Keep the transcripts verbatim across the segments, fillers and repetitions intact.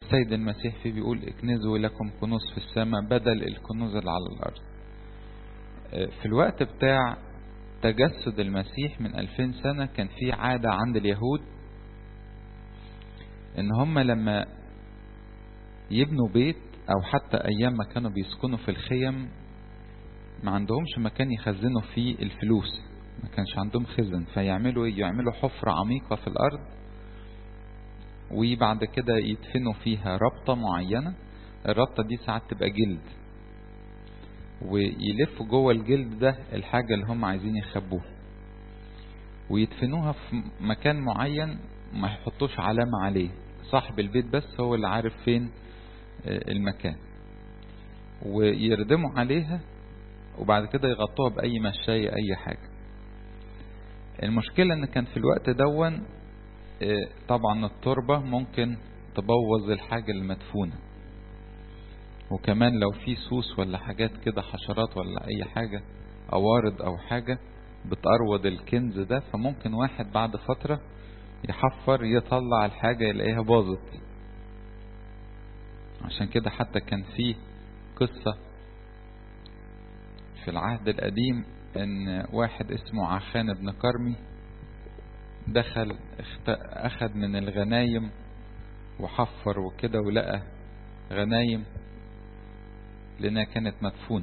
السيد المسيح فيه بيقول اكنزوا لكم كنوز في السماء بدل الكنوز اللي على الأرض. في الوقت بتاع تجسد المسيح من ألفين سنة كان في عادة عند اليهود ان هم لما يبنوا بيت او حتى ايام ما كانوا بيسكنوا في الخيم ما عندهمش مكان يخزنوا فيه الفلوس، ما كانش عندهم خزن، فيعملوا ايه؟ يعملوا حفرة عميقة في الارض وبعد كده يدفنوا فيها ربطة معينة. الربطة دي ساعات تبقى جلد، ويلفوا جوه الجلد ده الحاجة اللي هم عايزين يخبوها ويدفنوها في مكان معين ما يحطوش علامة عليه، صاحب البيت بس هو اللي عارف فين المكان، ويردموا عليها وبعد كده يغطوها بأي مشاية أي حاجة. المشكلة ان كان في الوقت دون طبعا التربة ممكن تبوظ الحاجة المدفونة، وكمان لو في سوس ولا حاجات كده حشرات ولا اي حاجة اوارد او حاجة بتقرض الكنز ده، فممكن واحد بعد فترة يحفر يطلع الحاجة يلاقيها باظت. عشان كده حتى كان في قصة في العهد القديم ان واحد اسمه عخان بن كرمي دخل اخد من الغنايم وحفر وكده ولقى غنايم لأنها كانت مدفونة.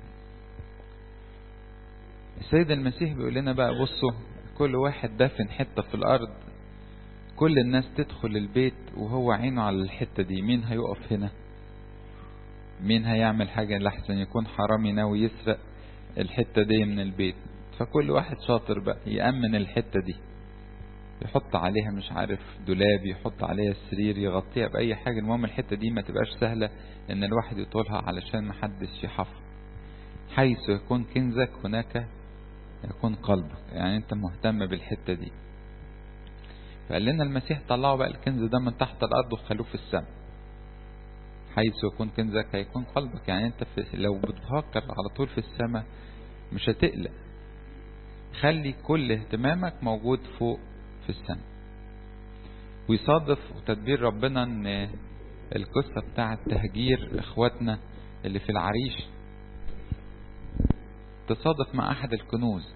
السيد المسيح بيقول لنا بقى بصوا، كل واحد دافن حتة في الأرض، كل الناس تدخل البيت وهو عينه على الحتة دي. مين هيقف هنا؟ مين هيعمل حاجة لحسن يكون حرامي ناوي يسرق الحتة دي من البيت؟ فكل واحد شاطر بقى يأمن الحتة دي، يحط عليها مش عارف دولاب، يحط عليها السرير، يغطيها بأي حاجة. المهم الحتة دي ما تبقاش سهلة ان الواحد يطولها علشان ما حدش يحفر. حيث يكون كنزك هناك يكون قلبك، يعني انت مهتم بالحتة دي. فقال لنا المسيح طلعوا بقى الكنز ده من تحت الارض وخلوه في السماء. حيث يكون كنزك هيكون قلبك، يعني انت في لو بتفكر على طول في السماء مش هتقلق. خلي كل اهتمامك موجود فوق في السماء. ويصادف تدبير ربنا ان القصة بتاعة تهجير اخواتنا اللي في العريش تصادف مع احد الكنوز.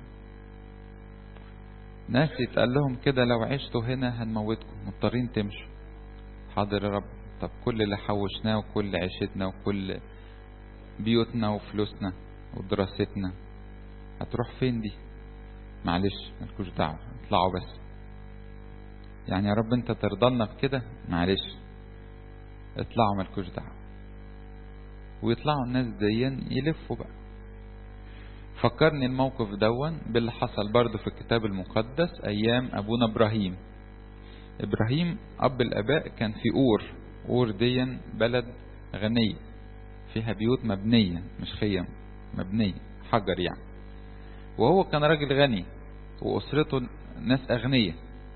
ناس يتقال لهم كده لو عشتوا هنا هنموتكم، مضطرين تمشوا. حاضر يا رب، طب كل اللي حوشناه وكل عيشتنا وكل بيوتنا وفلوسنا ودراستنا هتروح فين دي؟ معلش مالكوش دعوة، اطلعوا بس. يعني يا رب انت ترضلنا بكده؟ معلش اطلعوا مالكوش دعوة. ويطلعوا الناس ديا يلفوا بقى. فكرني الموقف دون باللي حصل برضو في الكتاب المقدس ايام ابونا ابراهيم. ابراهيم اب الاباء كان في اور. اور ديا بلد غنية فيها بيوت مبنية مش خيم، مبنية حجر يعني. وهو كان راجل غني واسرته ناس اغنية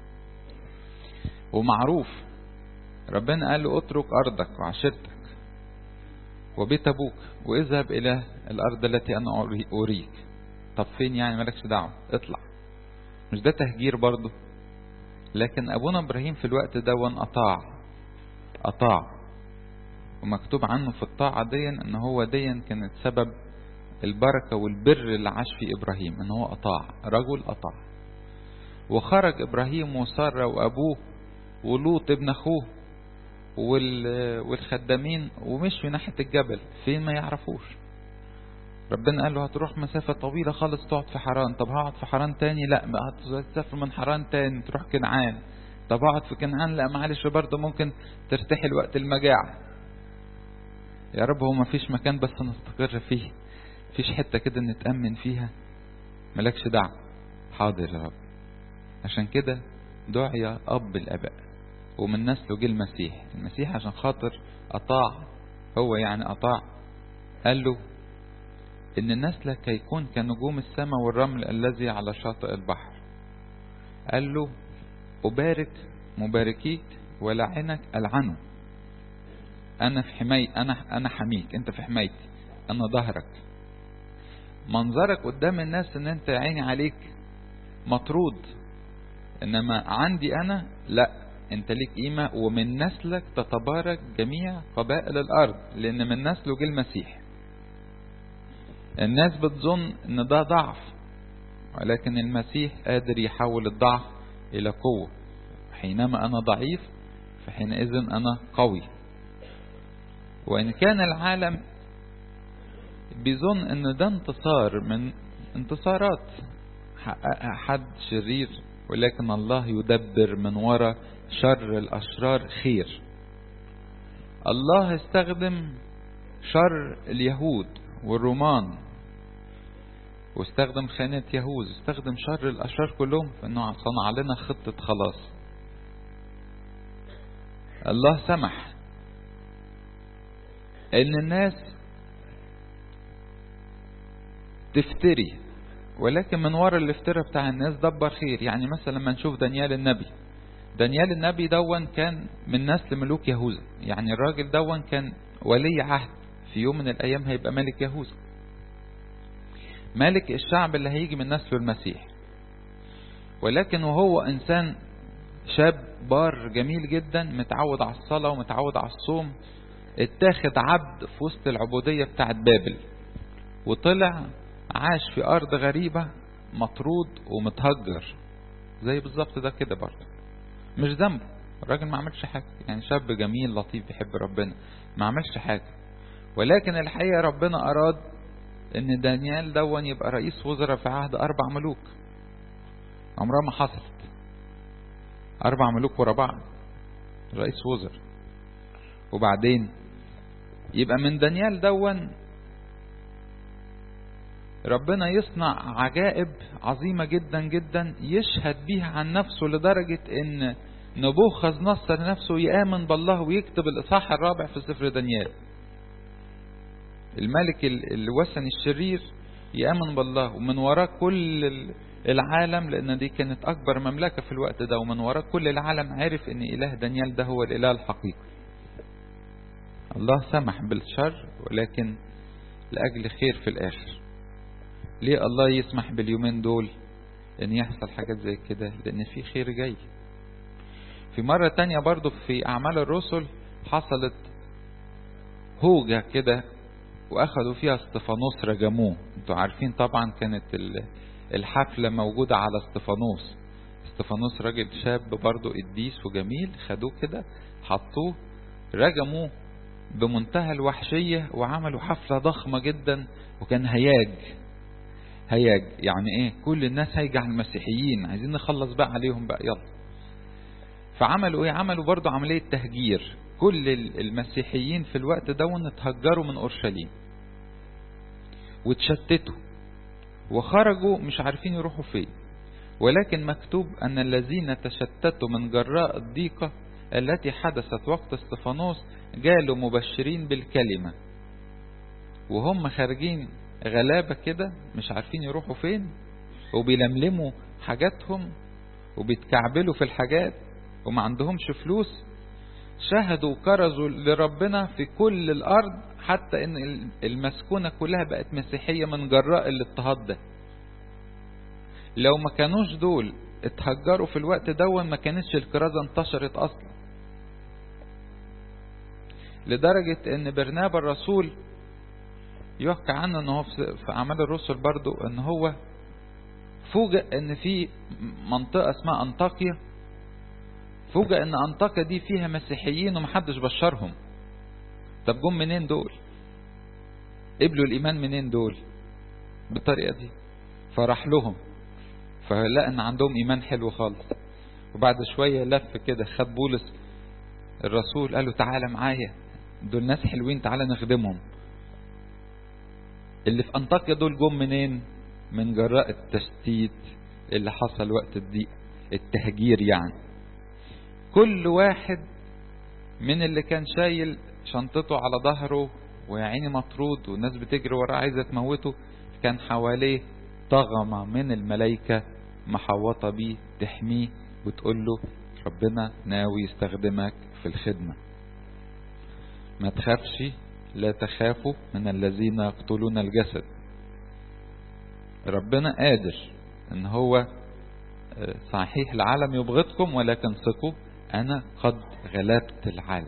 ومعروف. ربنا قال له اترك ارضك وعشيرتك وبيت ابوك واذهب الى الارض التي انا اريك. طب فين يعني؟ مالكش دعوة، اطلع. مش ده تهجير برضه؟ لكن ابونا ابراهيم في الوقت ده اطاع اطاع ومكتوب عنه في الطاعة دي ان هو دي كانت سبب البركة والبر اللي عاش فيه ابراهيم، ان هو اطاع، رجل اطاع. وخرج ابراهيم وسارة وابوه ولوط ابن اخوه والخدامين ومشوا ناحية الجبل فين ما يعرفوش. ربنا قال له هتروح مسافة طويلة خالص تقعد في حران. طب هقعد في حران تاني؟ لا. هتسافر من حران تاني تروح كنعان. طب هقعد في كنعان؟ لا معلش برضه ممكن ترتحل وقت المجاعة. يا رب هو ما فيش مكان بس نستقر فيه؟ فيش حتة كده نتأمن فيها؟ ملكش دعوة. حاضر يا رب. عشان كده دعي أب الآباء ومن نسله جه المسيح. المسيح عشان خاطر أطاع، هو يعني أطاع، قال له إن نسلك يكون كنجوم السماء والرمل الذي على شاطئ البحر. قال له أبارك مباركيك ولعنك ألعنه. أنا في حماية، أنا أنا حميك، أنت في حمايتي، أنا ظهرك. منظرك قدام الناس إن أنت عيني عليك مطرود، إنما عندي أنا لا، انت ليك قيمة، ومن نسلك تتبارك جميع قبائل الارض، لان من نسله جه المسيح. الناس بتظن ان ده ضعف، ولكن المسيح قادر يحول الضعف الى قوة. حينما انا ضعيف فحينئذ انا قوي. وان كان العالم بيظن ان ده انتصار من انتصارات حققها حد شرير، ولكن الله يدبر من وراء شر الاشرار خير. الله استخدم شر اليهود والرومان، واستخدم خانة يهوذا، استخدم شر الاشرار كلهم في انه صنع لنا خطة خلاص. الله سمح ان الناس تفتري، ولكن من وراء الافتراء بتاع الناس دبر خير. يعني مثلا لما نشوف دانيال النبي، دانيال النبي دون كان من نسل ملوك يهوذا، يعني الراجل دون كان ولي عهد، في يوم من الايام هيبقى ملك يهوذا، ملك الشعب اللي هيجي من نسله المسيح. ولكن وهو انسان شاب بار جميل جدا، متعود على الصلاة ومتعود على الصوم، اتاخد عبد في وسط العبودية بتاعت بابل، وطلع عاش في ارض غريبة مطرود ومتهجر. زي بالظبط ده كده برضه، مش ذنبه، الراجل ما عملش حاجة، يعني شاب جميل لطيف بيحب ربنا، ما عملش حاجة. ولكن الحقيقة ربنا اراد ان دانيال دون يبقى رئيس وزراء في عهد اربع ملوك. عمرها ما حصلت، اربع ملوك ورا بعض رئيس وزراء. وبعدين يبقى من دانيال دون ربنا يصنع عجائب عظيمة جدا جدا، يشهد بيها عن نفسه، لدرجة ان نبوخذ نصر نفسه يآمن بالله ويكتب الإصحاح الرابع في سفر دانيال. الملك الوثني الشرير يآمن بالله، ومن وراء كل العالم، لأن دي كانت أكبر مملكة في الوقت ده، ومن وراء كل العالم عرف ان إله دانيال ده هو الإله الحقيقي. الله سمح بالشر ولكن لأجل خير في الآخر. ليه الله يسمح باليومين دول ان يحصل حاجات زي كده؟ لان في خير جاي. في مرة تانية برضو في اعمال الرسل حصلت هوجة كده، واخدوا فيها استفانوس رجموه. انتوا عارفين طبعا كانت الحفلة موجودة على استفانوس. استفانوس راجل شاب برضو قديس وجميل، خدوه كده حطوه رجموه بمنتهى الوحشية، وعملوا حفلة ضخمة جدا، وكان هياج هياج يعني ايه، كل الناس هيجي على المسيحيين، عايزين نخلص بقى عليهم بقى يلا. فعملوا ايه؟ عملوا برضو عملية تهجير. كل المسيحيين في الوقت دون اتهجروا من اورشليم واتشتتوا وخرجوا مش عارفين يروحوا فين. ولكن مكتوب ان الذين تشتتوا من جراء الضيقة التي حدثت وقت استفانوس جالوا مبشرين بالكلمة، وهم خارجين غلابة كده مش عارفين يروحوا فين، وبيلملموا حاجاتهم وبيتكعبلوا في الحاجات وما عندهمش فلوس، شهدوا وكرزوا لربنا في كل الارض، حتى ان المسكونة كلها بقت مسيحية من جراء الاضطهاد ده. لو ما كانوش دول اتهجروا في الوقت دون ما كانتش الكرازة انتشرت اصلا. لدرجة ان برنابا الرسول يحكى عنه ان هو في اعمال الرسل برضو ان هو فوجئ ان في منطقة اسمها انطاكيا، فوجئ ان انطاكيا دي فيها مسيحيين ومحدش بشرهم. طب جم منين دول؟ قبلوا الايمان منين دول؟ بالطريقة دي. فراح لهم فلقى ان عندهم ايمان حلو خالص. وبعد شوية لف كده خد بولس الرسول قال له تعالى معايا، دول ناس حلوين تعالى نخدمهم. اللي في انطاكيا دول جم منين؟ من جراء التشتيت اللي حصل وقت الضيق، التهجير يعني. كل واحد من اللي كان شايل شنطته على ظهره ويعيني مطرود والناس بتجري وراه عايزة تموته، كان حواليه طغمة من الملائكة محوطة بيه تحميه وتقول له ربنا ناوي يستخدمك في الخدمة، ما تخافش، لا تخافوا من الذين يقتلون الجسد. ربنا قادر ان هو صحيح العالم يبغضكم ولكن ثقوا أنا قد غلبت العالم.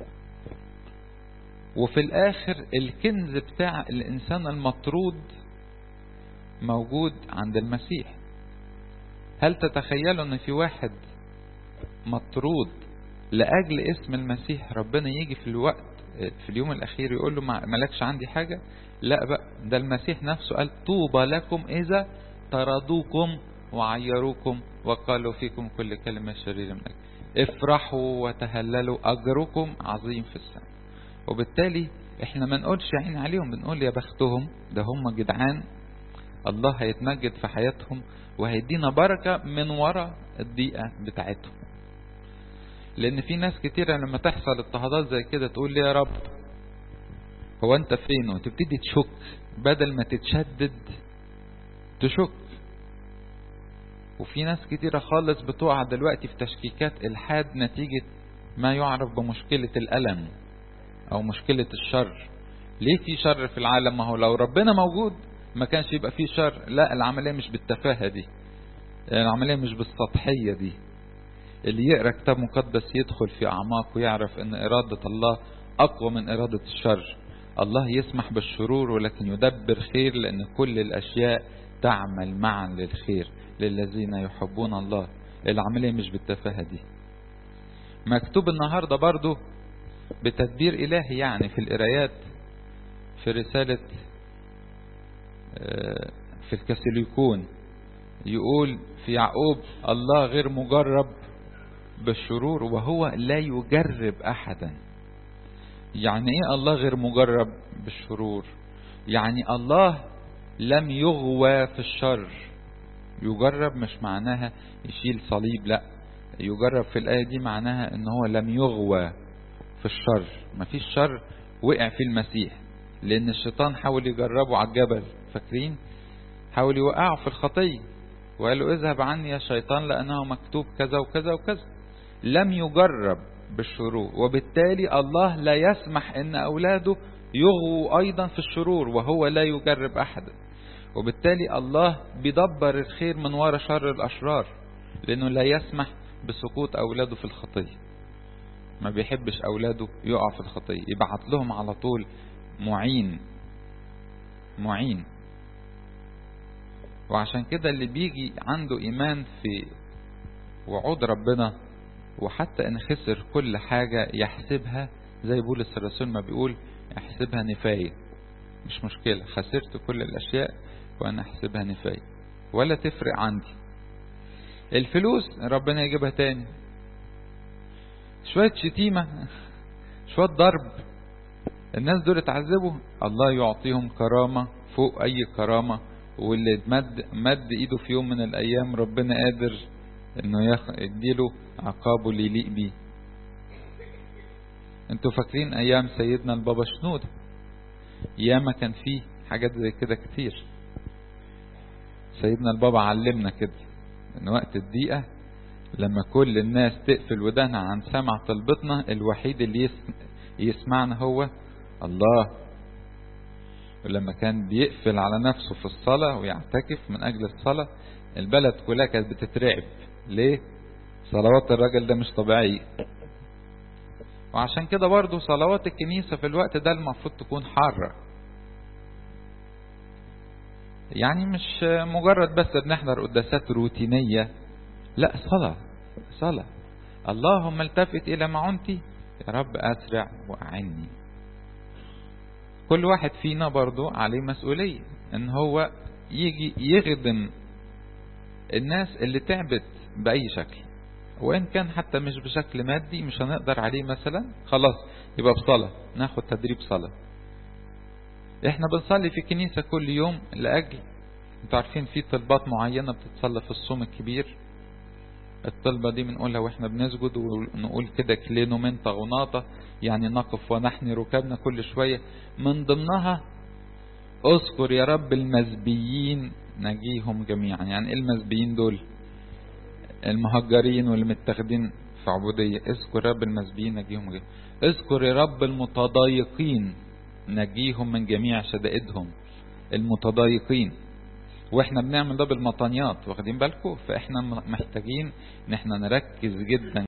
وفي الآخر الكنز بتاع الإنسان المطرود موجود عند المسيح. هل تتخيلوا أن في واحد مطرود لأجل اسم المسيح ربنا يجي في الوقت في اليوم الأخير يقول له مالكش عندي حاجة؟ لا بقى، ده المسيح نفسه قال طوبى لكم إذا طردوكم وعيروكم وقالوا فيكم كل كلمة شريرة من أجل، افرحوا وتهللوا أجركم عظيم في السماء. وبالتالي احنا ما نقولش عين عليهم، بنقول يا بختهم، ده هم جدعان، الله هيتمجد في حياتهم وهيدينا بركة من وراء الضيقة بتاعتهم. لأن في ناس كتيرة لما تحصل اضطهادات زي كده تقول لي يا رب هو أنت فين، وتبتدي تشك بدل ما تتشدد تشك. وفي ناس كتيرة خالص بتقع دلوقتي في تشكيكات الحاد نتيجة ما يعرف بمشكلة الألم أو مشكلة الشر. ليه في شر في العالم؟ ما هو لو ربنا موجود ما كانش يبقى فيه شر. لا، العملية مش بالتفاهة دي، العملية مش بالسطحية دي. اللي يقرأ كتاب مقدس يدخل في أعماق ويعرف أن إرادة الله أقوى من إرادة الشر. الله يسمح بالشرور ولكن يدبر خير، لأن كل الأشياء تعمل معا للخير للذين يحبون الله. العملية مش بالتفاهة دي. مكتوب النهاردة برضو بتدبير إلهي، يعني في القرايات في رسالة في الكاثوليكون يقول في يعقوب الله غير مجرب بالشرور وهو لا يجرب أحدا. يعني إيه الله غير مجرب بالشرور؟ يعني الله لم يغوى في الشر. يجرب مش معناها يشيل صليب، لا، يجرب في الآية دي معناها ان هو لم يغوى في الشر. ما فيش شر وقع في المسيح، لان الشيطان حاول يجربه على الجبل، فاكرين؟ حاول يوقعه في الخطية وقال له اذهب عني يا شيطان لأنه مكتوب كذا وكذا وكذا. لم يجرب بالشرور، وبالتالي الله لا يسمح ان اولاده يغووا ايضا في الشرور وهو لا يجرب احدا. وبالتالي الله بيدبر الخير من وراء شر الاشرار، لانه لا يسمح بسقوط اولاده في الخطية. ما بيحبش اولاده يقع في الخطية، يبعت لهم على طول معين معين. وعشان كده اللي بيجي عنده ايمان في وعود ربنا وحتى ان خسر كل حاجة يحسبها زي بولس الرسول ما بيقول يحسبها نفاية. مش مشكلة، خسرت كل الاشياء وانا احسبها نفاية ولا تفرق عندي. الفلوس ربنا يجيبها تاني، شوية شتيمة شوية ضرب، الناس دول اتعذبوا، الله يعطيهم كرامة فوق اي كرامة. واللي مد, مد ايده في يوم من الايام ربنا قادر انه يديله عقابه اللي يليق بيه. انتوا فاكرين ايام سيدنا البابا شنودة؟ ياما كان فيه حاجات زي كده كتير. سيدنا البابا علمنا كده ان وقت الضيقة لما كل الناس تقفل ودانها عن سمع طلبتنا، الوحيد اللي يسمعنا هو الله. ولما كان بيقفل على نفسه في الصلاة ويعتكف من اجل الصلاة، البلد كلها كانت بتترعب. ليه؟ صلوات الراجل ده مش طبيعية. وعشان كده برضو صلوات الكنيسة في الوقت ده المفروض تكون حارة، يعني مش مجرد بس بنحضر قداسات روتينية، لا، صلاة صلاة. اللهم التفت إلى معونتي يا رب أسرع وأعني. كل واحد فينا برضو عليه مسؤولية ان هو يجي يخدم الناس اللي تعبت بأي شكل، وإن كان حتى مش بشكل مادي مش هنقدر عليه مثلا، خلاص يبقى بصلاة، ناخد تدريب صلاة. احنا بنصلي في الكنيسة كل يوم لأجل، انتوا عارفين في طلبات معينة بتتصلى في الصوم الكبير. الطلبة دي بنقولها واحنا بنسجد، ونقول كده كلينو من طغناطة، يعني نقف ونحني ركابنا كل شوية. من ضمنها اذكر يا رب المزبيين نجيهم جميعا. يعني ايه المزبيين دول؟ المهجرين واللي متاخدين في عبودية. اذكر يا رب المزبيين نجيهم جميعا. اذكر يا رب المتضايقين نجيهم من جميع شدائدهم. المتضايقين، واحنا بنعمل ده بالمطانيات، واخدين بالكم؟ فاحنا محتاجين ان احنا نركز جدا